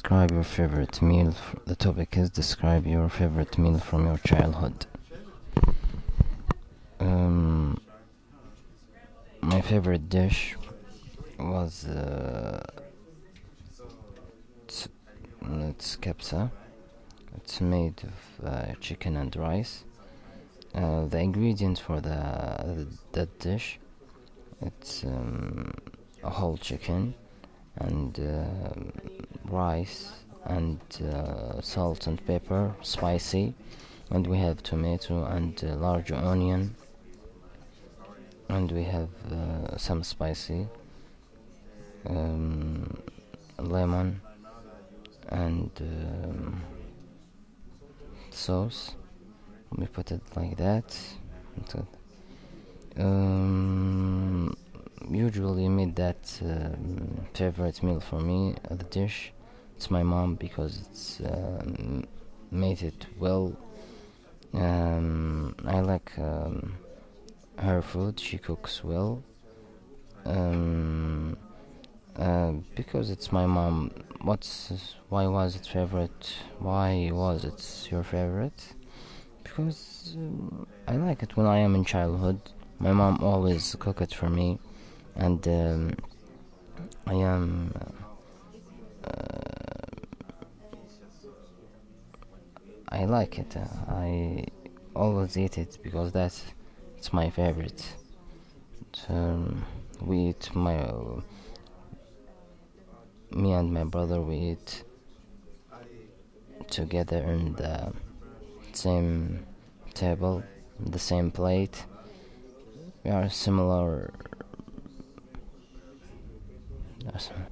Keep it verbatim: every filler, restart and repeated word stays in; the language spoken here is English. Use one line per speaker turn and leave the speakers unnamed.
describe your favorite meal. F- the topic is describe your favorite meal from your childhood. Um, my favorite dish was uh, it's, it's kapsa. It's made of uh, chicken and rice. Uh, the ingredients for the that dish, it's um, a whole chicken and uh, rice and uh, salt and pepper, spicy, and we have tomato and uh, large onion, and we have uh, some spicy, um, lemon and um, sauce. We put it like that. Um, usually made that um, favorite meal for me, uh, the dish. It's my mom because it's um, made it well. Um, I like um, her food. She cooks well. Um, uh, because it's my mom. What's why was it favorite? Why was it your favorite? Because um, I like it when I am in childhood. My mom always cook it for me, and um, I am. Uh, I like it. Uh, I always eat it because that's it's my favorite. Um, we eat my uh, me and my brother. We eat together in the same table, the same plate. We are similar.